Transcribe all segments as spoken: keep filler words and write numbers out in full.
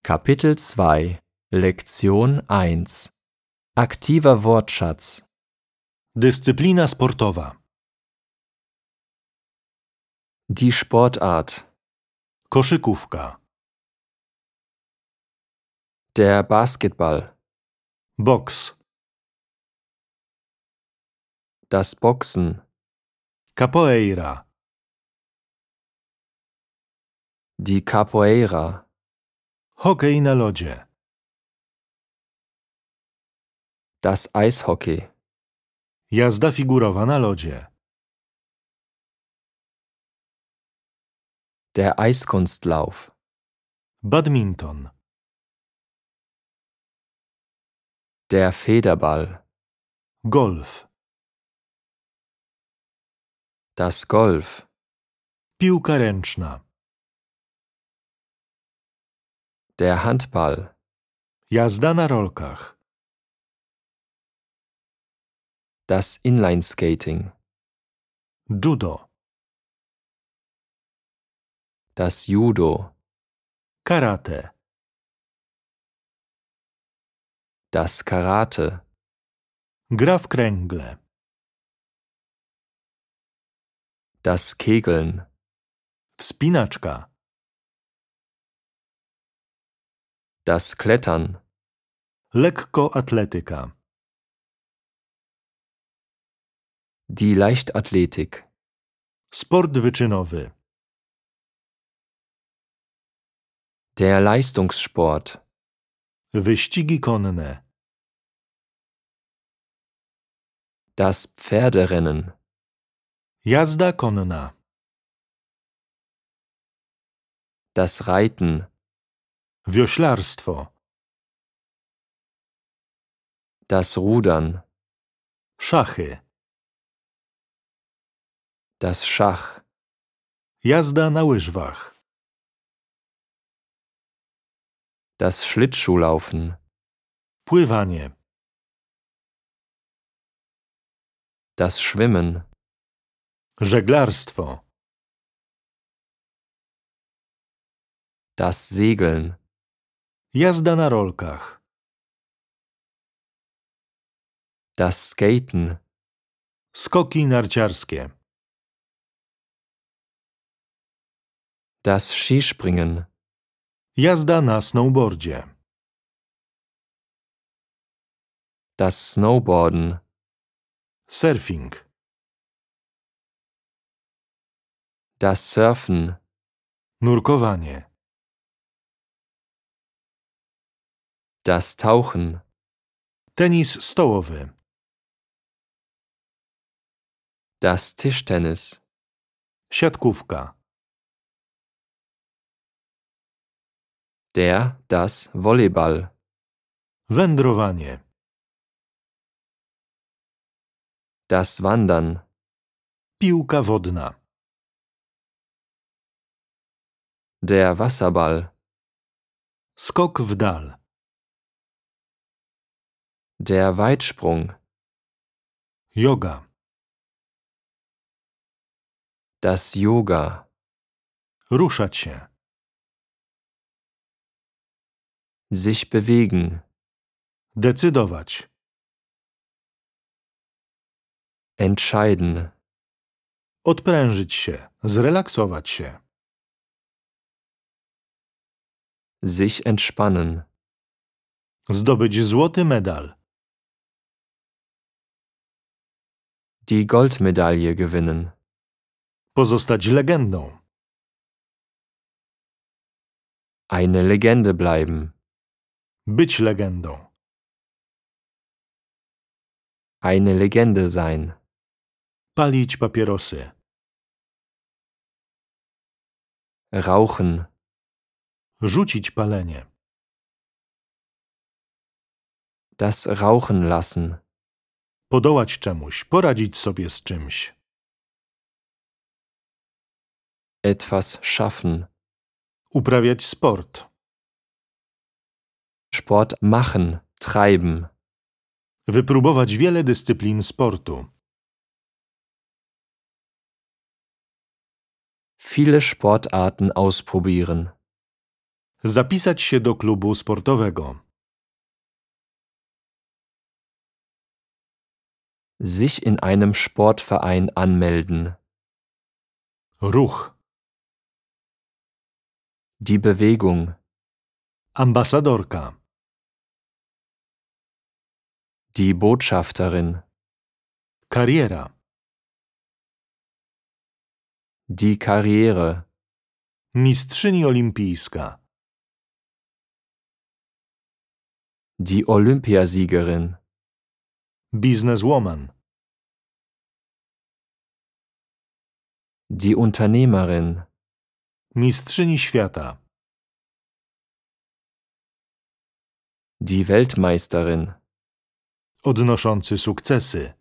Kapitel zwei, Lektion eins. Aktiver Wortschatz. Dyscyplina sportowa. Die Sportart. Koszykówka. Der Basketball. Boks. Das Boxen. Capoeira. Die Capoeira. Hokej na lodzie. Das Eishockey. Jazda figurowa na lodzie. Der Eiskunstlauf. Badminton. Der Federball. Golf. Das Golf. Piłka ręczna. Der Handball. Jazda na rolkach. Das Inlineskating. Judo. Das Judo. Karate. Das Karate. Gra w kręgle. Das Kegeln. Wspinaczka. Das Klettern. Lekkoatletyka. Die Leichtathletik. Sport wyczynowy. Der Leistungssport. Wyścigi konne. Das Pferderennen. Jazda konna. Das Reiten. Wioślarstwo. Das Rudern. Szachy. Das Schach. Jazda na łyżwach. Das Schlittschuhlaufen. Pływanie. Das Schwimmen. Żeglarstwo. Das Segeln. Jazda na rolkach. Das Skaten. Skoki narciarskie. Das Skispringen. Jazda na snowboardzie. Das Snowboarden. Surfing. Das Surfen. Nurkowanie. Das Tauchen. Tenis stołowy. Das Tischtennis. Siatkówka. Der, das Volleyball. Wędrowanie. Das Wandern. Piłka wodna. Der Wasserball. Skok w dal. Der Weitsprung. Yoga. Das Yoga. Ruszać się. Sich bewegen. Decydować. Entscheiden. Odprężyć się. Zrelaksować się. Sich entspannen. Zdobyć złoty medal. Die Goldmedaille gewinnen. Pozostać legendą. Eine Legende bleiben. Być legendą. Eine Legende sein. Palić papierosy. Rauchen. Rzucić palenie. Das Rauchen lassen. Podołać czemuś. Poradzić sobie z czymś. Etwas schaffen. Uprawiać sport. Sport machen, treiben. Wypróbować wiele dyscyplin sportu. Viele Sportarten ausprobieren. Zapisać się do klubu sportowego. Sich in einem Sportverein anmelden. Ruch. Die Bewegung. Ambasadorka. Die Botschafterin. Kariera. Die Karriere. Mistrzyni olimpijska. Die Olympiasiegerin. Bizneswoman. Die Unternehmerin. Mistrzyni świata. Die Weltmeisterin. Odnoszący sukcesy.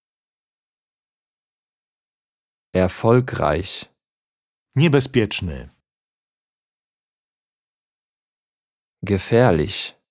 Erfolgreich. Niebezpieczny. Gefährlich.